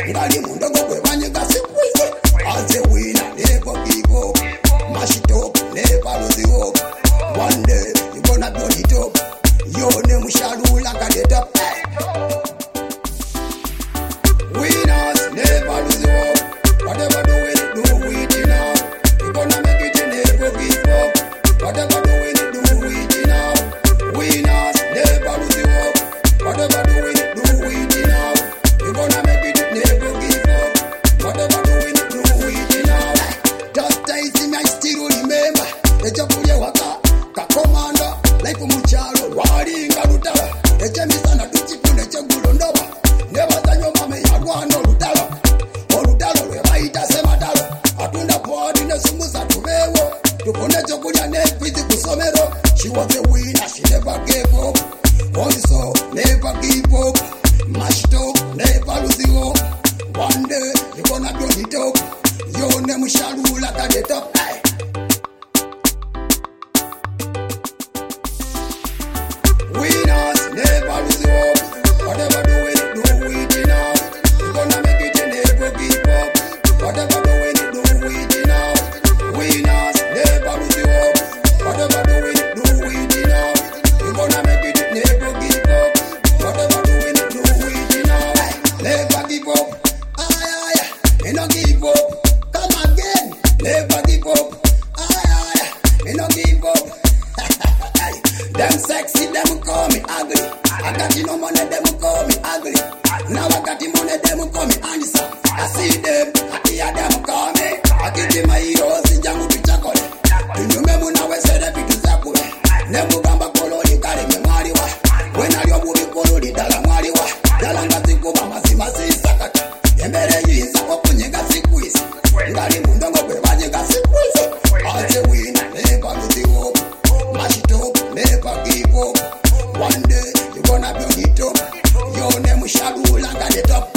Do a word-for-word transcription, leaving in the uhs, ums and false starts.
Ngali mundo go kwe banye gasi kwize. As a winner, never give up. Mash it up, never lose the hope. One day, you gonna blow it up. Your name shall rule like a dead up. Winners, never lose the hope. Whatever do it, do it enough. You gonna make it, you never give up. Whatever do it, do it enough. Winners, never lose the hope. Whatever do it, do it enough. You gonna make it, you never give up. Whatever do it, do it enough. Just days I still remember. The Japuya waka, ka commander, like umuchalo, wari ngarutala. The chemisana tuchipune chegulo ndoba. Never tanyo mame yagwano lutalo. Olutalo lwe baita sematalo. Atunda pwadi ne sumusa tuwewo. Tukone chokulya ne kwizi kusomero. She was a winner, she never gave up. Also, never give up. Mashed up, never lose the hope. One day, you gonna blow it up. Your name shall rule like a dead up. Hey. Winners, never lose the hope. Whatever do it, do it enough. You gonna make it, you never give up. Whatever do it, do it enough. Winners, never lose the hope. Whatever do it, do it enough. You gonna make it, you never give up. Whatever do it, do it enough. Never give up. Aye, aye, me no give up. Come again, never give up. Aye, aye, me no give up. Them sexy, them call me ugly. I got you no money, them call me ugly. Now I got the money, them call me handsome. I see them, I hear them call me. I give them my heroes in Jamu to chocolate. You know me, when I was said that to Zapule. Never gamba kolo, you carry me mariwa. When I go to kolo, the dala mariwa. Dalanga ziko mama sima si sakata. Yembere yi sako kunye gasi quiz. Ngali mundo ngo kwe banye gasi quiz. As a winner, never lose the hope. Mash it up, never give up. One day, you gonna blow it up. Your name shall rule like a the top.